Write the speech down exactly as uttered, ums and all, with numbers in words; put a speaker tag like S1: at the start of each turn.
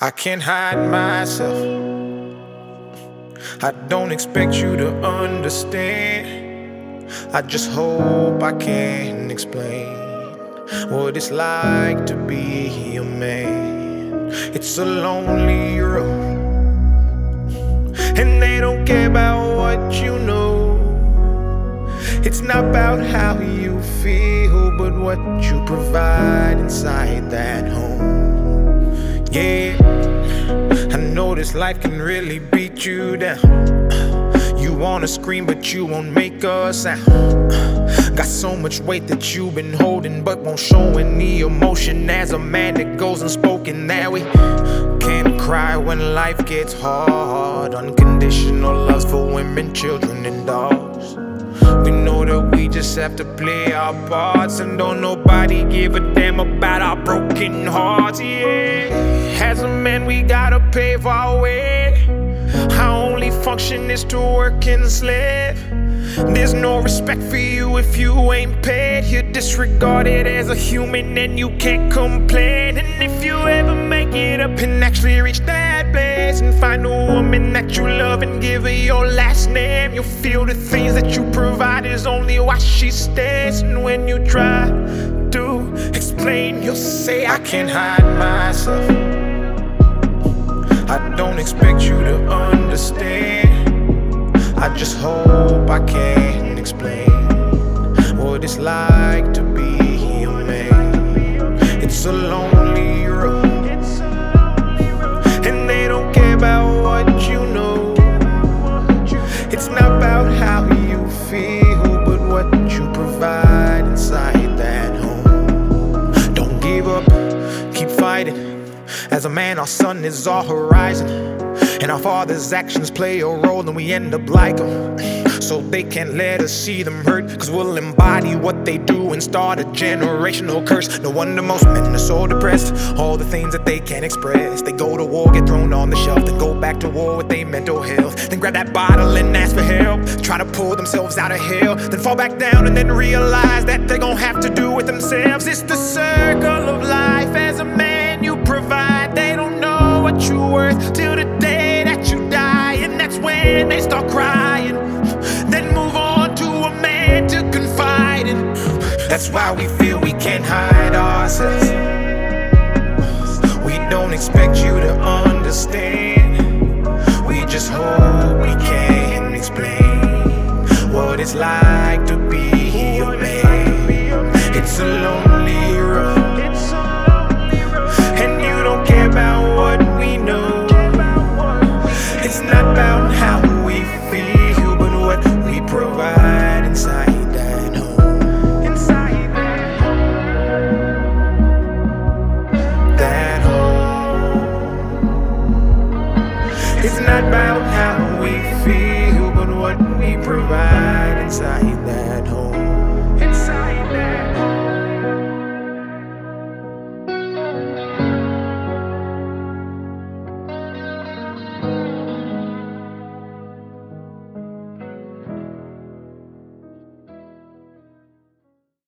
S1: I can't hide myself. I don't expect you to understand. I just hope I can explain what it's like to be a man. It's a lonely road, and they don't care about what you know. It's not about how you feel, but what you provide inside that home. Yeah, I know this life can really beat you down. You wanna scream, but you won't make a sound. Got so much weight that you've been holding, but won't show any emotion. As a man that goes unspoken, that we can't cry when life gets hard. Unconditional loves for women, children, and dogs. We know that we just have to play our parts, and don't nobody give a damn about our broken hearts. Yeah, as a man we gotta pave our way. Our only function is to work and slave. There's no respect for you if you ain't paid. You're disregarded as a human and you can't complain. And if you ever make it up and actually reach that place and find a woman that you love and give her your last name, you'll feel the things that you provide is only why she stays. And when you try to explain, you'll say, I can't hide myself. I don't expect you to understand. I just hope I can explain what it's like to be a man. It's a lonely road, and they don't care about what you know. It's not about how you feel, but what you provide inside that home. Don't give up, keep fighting. As a man, our sun is our horizon, and our father's actions play a role, and we end up like them. So they can't let us see them hurt, cause we'll embody what they do and start a generational curse. No wonder most men are so depressed, all the things that they can't express. They go to war, get thrown on the shelf, then go back to war with their mental health. Then grab that bottle and ask for help, try to pull themselves out of hell, then fall back down and then realize that they're gonna have to do it themselves. It's the circle of life. As a man you provide, they don't know what you're worth till the day that you die, and that's when they start crying. Then move on to a man to confide in. That's why we feel we can't hide ourselves. We don't expect you to understand. We just hope we can explain what it's like to be a man. It's a lonely road,